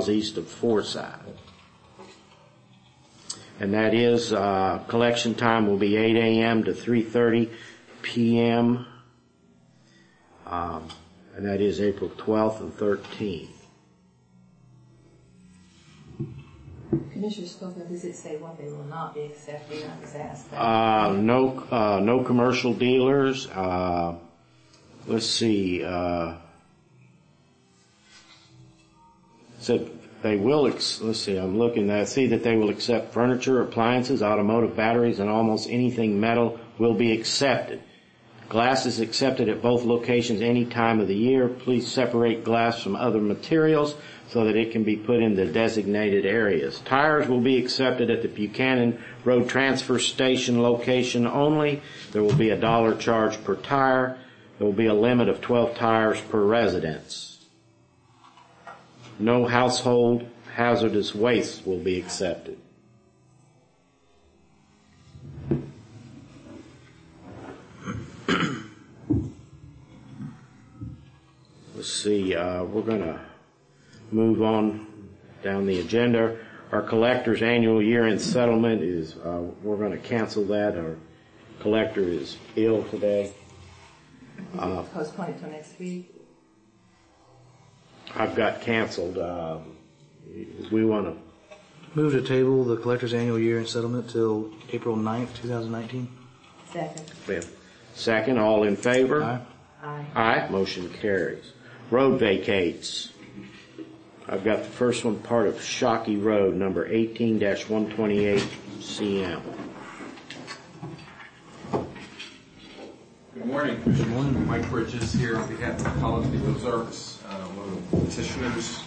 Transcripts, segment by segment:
miles east of Forsyth. And that is, collection time will be 8 a.m. to 3:30 p.m., and that is April 12th and 13th. Commissioner Schofield, does it say what they will not be accepting? I was asked that. No commercial dealers. Let's see. Said they will. Let's see. I'm looking. I see that they will accept furniture, appliances, automotive batteries, and almost anything metal will be accepted. Glass is accepted at both locations any time of the year. Please separate glass from other materials so that it can be put in the designated areas. Tires will be accepted at the Buchanan Road Transfer Station location only. There will be a $1 charge per tire. There will be a limit of 12 tires per residence. No household hazardous waste will be accepted. Let's see, we're going to move on down the agenda. Our collector's annual year-end settlement is, we're going to cancel that. Our collector is ill today. Postpone it till next week. I've got canceled. We want to move to table the collector's annual year-end settlement till April 9th, 2019. Second. Second, all in favor? Aye. Aye. Aye. Motion carries. Road vacates. I've got the first one, part of Shockey Road, number 18-128 CM. Good morning. Good morning. Mike Bridges here on behalf of the College of the Ozarks, one of the petitioners.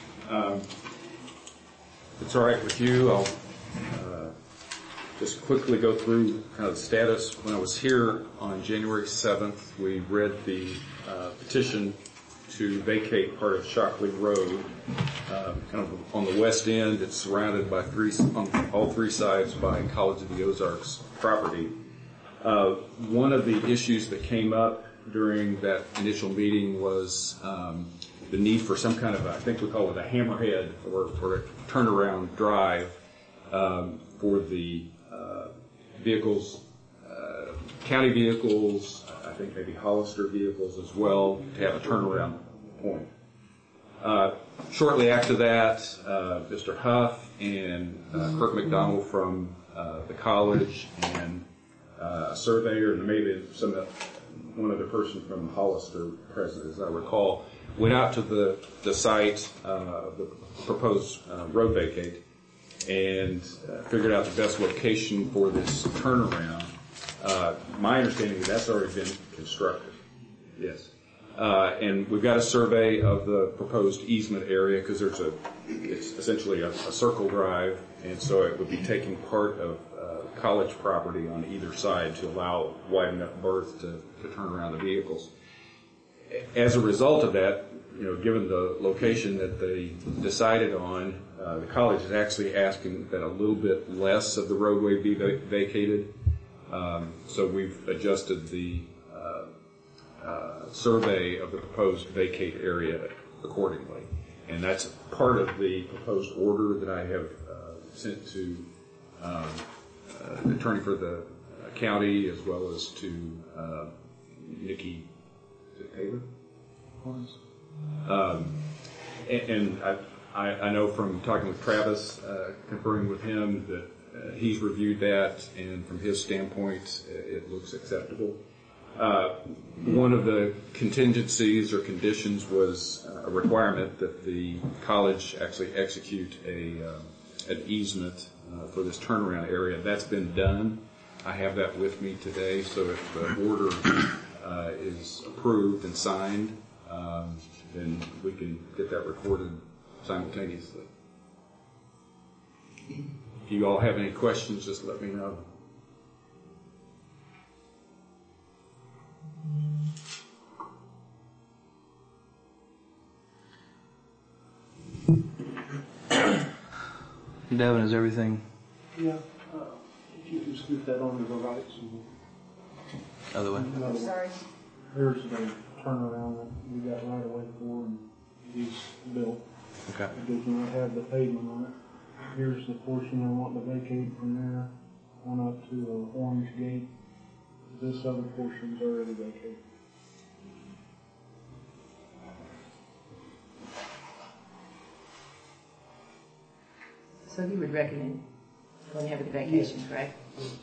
If it's all right with you, I'll just quickly go through kind of the status. When I was here on January 7th, we read the petition to vacate part of Shockley Road. Kind of on the west end, it's surrounded by on all three sides by College of the Ozarks property. One of the issues that came up during that initial meeting was the need for some kind of, I think we call it a hammerhead or a turnaround drive for the vehicles, county vehicles, I think maybe Hollister vehicles as well, to have a turnaround point. Shortly after that, Mr. Huff and Kirk McDonald from the college and a surveyor and maybe one other person from Hollister present, as I recall, went out to the site, the proposed road vacate, and figured out the best location for this turnaround. My understanding is that's already been constructed. Yes. And we've got a survey of the proposed easement area because it's essentially a circle drive, and so it would be taking part of college property on either side to allow wide enough berth to turn around the vehicles. As a result of that, given the location that they decided on, the college is actually asking that a little bit less of the roadway be vacated. So we've adjusted the survey of the proposed vacate area accordingly. And that's part of the proposed order that I have sent to the attorney for the county as well as to Nikki Taylor. And I know from talking with Travis, conferring with him, that he's reviewed that, and from his standpoint, it looks acceptable. One of the contingencies or conditions was a requirement that the college actually execute an easement for this turnaround area. That's been done. I have that with me today, so if the order is approved and signed, then we can get that recorded simultaneously. If you all have any questions, just let me know. Devin, is everything? Yeah. If you can scoot that on to the right. Other way. Sorry. There's the turnaround that we got right away for and he's built. Okay. It does not have the pavement on it. Here's the portion I want to vacate from there, on up to the orange gate. This other portion's already vacated. So you would recommend going ahead with the vacation, correct?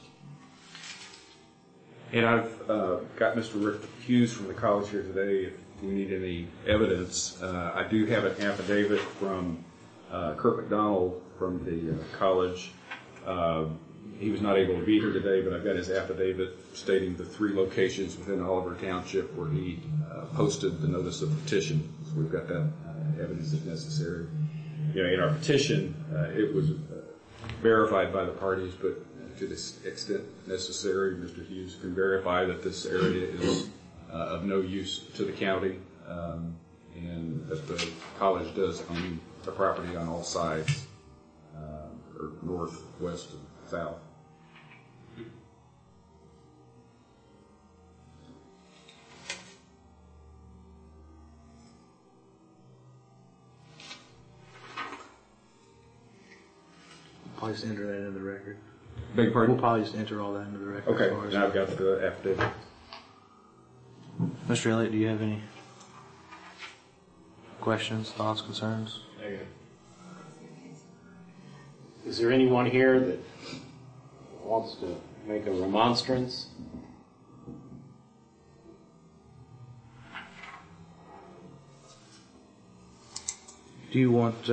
And I've got Mr. Rick Hughes from the college here today. If we need any evidence, I do have an affidavit from Kurt McDonald from the college. He was not able to be here today, but I've got his affidavit stating the 3 locations within Oliver Township where he posted the notice of petition. So we've got that evidence if necessary. You know, in our petition, it was verified by the parties, but to the extent necessary, Mr. Hughes can verify that this area is of no use to the county, and that the college does own the property on all sides, or north, west, and south. Probably just enter that into the record. Beg pardon? We'll probably just enter all that into the record. Okay, as far as- now I've got the affidavit. Mr. Elliott, do you have any questions, thoughts, concerns? Is there anyone here that wants to make a remonstrance? Do you want,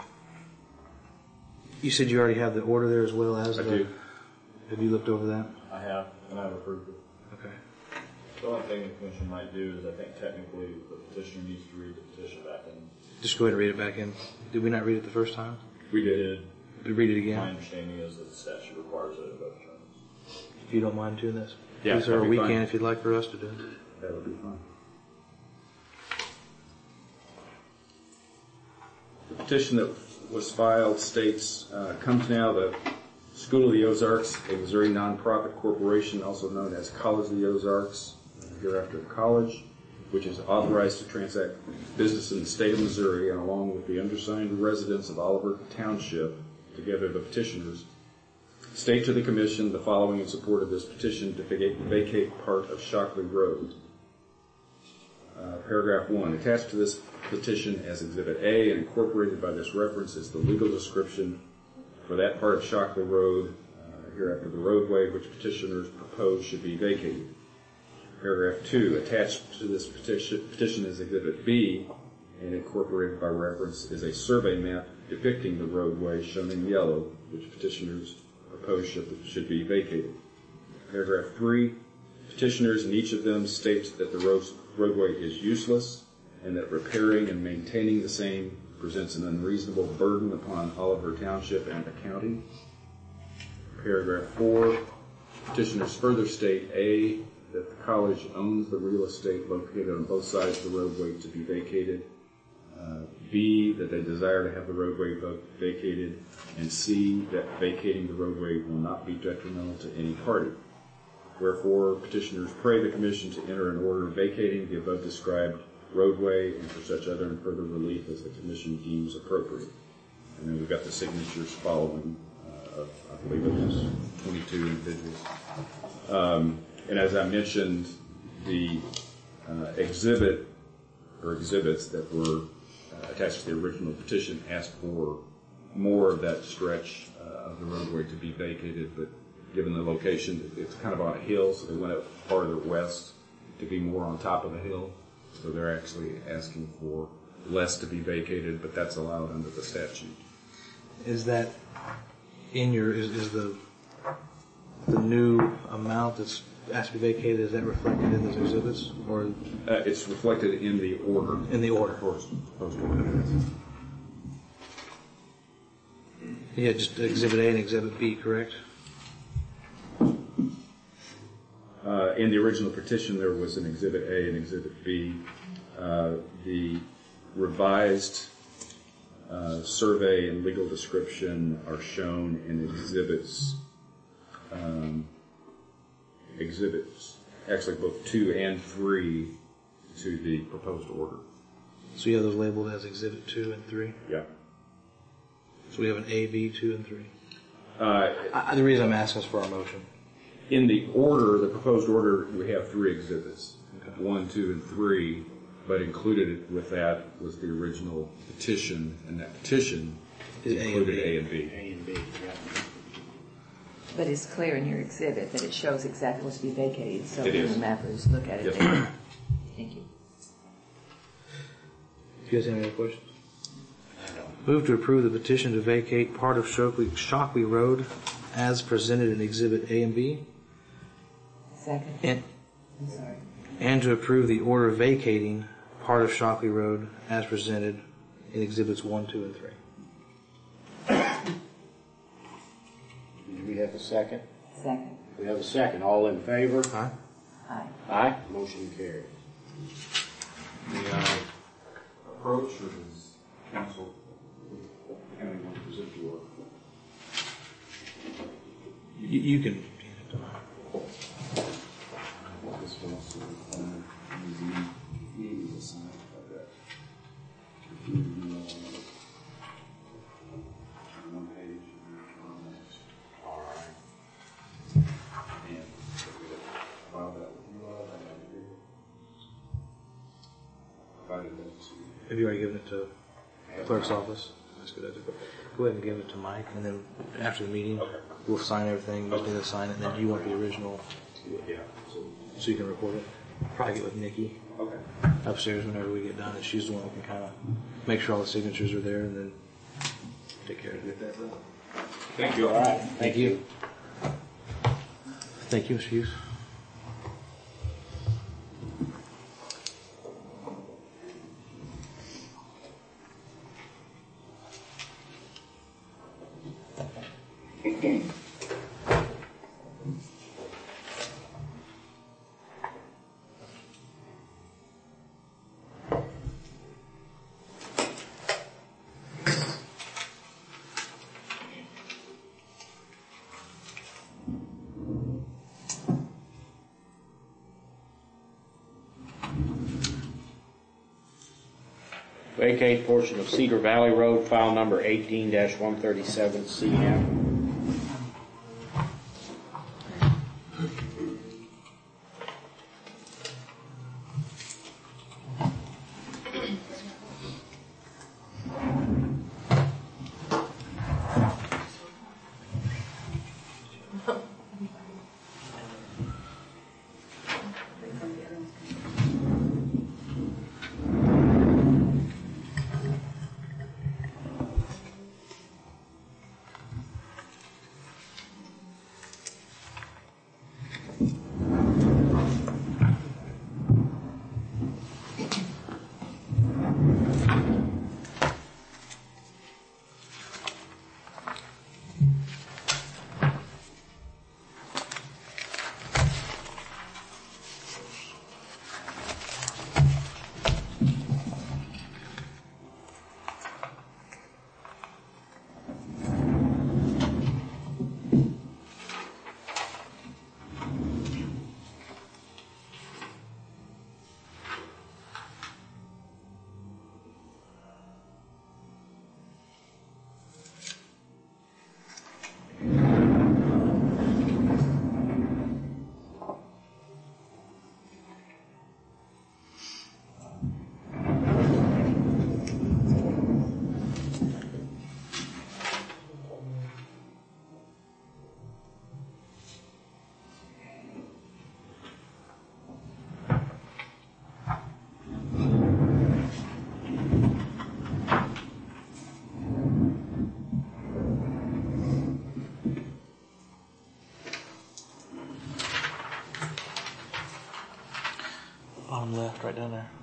you said you already have the order there as well as I the... do. Have you looked over that? I have, and I've approved it. Okay. The only thing the commission might do is I think technically the petitioner needs to read the petition back in. Just go ahead and read it back in. Did we not read it the first time? We did. Did we read it My again? understanding is that the statute requires it in both terms. If you don't mind doing this. Yeah, These are a that'd be weekend fine. if you'd like for us to do it. That would be fine. The petition that was filed states, comes now the School of the Ozarks, a Missouri nonprofit corporation, also known as College of the Ozarks, hereafter the college, which is authorized to transact business in the state of Missouri, and along with the undersigned residents of Oliver Township, together the petitioners, state to the commission the following in support of this petition to vacate part of Shockley Road. Paragraph 1. Attached to this petition as Exhibit A and incorporated by this reference is the legal description for that part of Shockley Road, hereafter the roadway, which petitioners propose should be vacated. Paragraph 2. Attached to this petition as Exhibit B and incorporated by reference is a survey map depicting the roadway shown in yellow, which petitioners propose should be vacated. Paragraph 3. Petitioners in each of them state that the roadway is useless and that repairing and maintaining the same presents an unreasonable burden upon Oliver Township and the county. Paragraph 4. Petitioners further state A, that the college owns the real estate located on both sides of the roadway to be vacated. B, that they desire to have the roadway vacated. And C, that vacating the roadway will not be detrimental to any party. Wherefore, petitioners pray the commission to enter an order vacating the above described roadway and for such other and further relief as the commission deems appropriate. And then we've got the signatures following of, I believe it was 22 individuals. And as I mentioned, the exhibit or exhibits that were attached to the original petition asked for more of that stretch of the roadway to be vacated, but given the location, it's kind of on a hill, so they went up farther west to be more on top of the hill. So they're actually asking for less to be vacated, but that's allowed under the statute. Is that in your, is the new amount that's asked to be vacated, is that reflected in those exhibits? Or It's reflected in the order. in the order? Of course. Proposed order. Yeah, just Exhibit A and Exhibit B, correct? In the original petition, there was an Exhibit A and Exhibit B. The revised survey and legal description are shown in exhibits, actually both 2 and 3 to the proposed order. So you have those labeled as Exhibit 2 and 3? Yeah. So we have an A, B, 2, and 3. Uh, The reason I'm asking is for our motion. In the proposed order, we have 3 exhibits, 1, 2, and 3, but included with that was the original petition, and that petition included A and B. A and B, yeah. But it's clear in your exhibit that it shows exactly what's to be vacated, so It when is. the mappers look at it, Yes, they ma'am. thank you. Do you guys have any other questions? Move to approve the petition to vacate part of Shockley Road as presented in Exhibit A and B, Second. and, I'm sorry. and to approve the order vacating part of Shockley Road as presented in Exhibits 1, 2, and 3. Do we have a second? Second. We have a second. All in favor? Aye. Aye. Aye. Motion carries. The approach, or does council, county want to present to work? You can. This one also, he is assigned by that. One page and on next. All right. And file that with you all, I have here. Provided that's. Have you already given it to the clerk's office? That's a good idea. Go ahead and give it to Mike, and then after the meeting, we'll sign everything. You just need to sign it, and then you want the original Yeah, so you can record it. Probably get with Nikki okay. upstairs whenever we get done, and she's the one who can kind of make sure all the signatures are there, and then take care of it. Thank you. All right. Thank you. Thank you, Mr. Hughes. Vacate portion of Cedar Valley Road, file number 18-137 CM. Bottom left, right down there.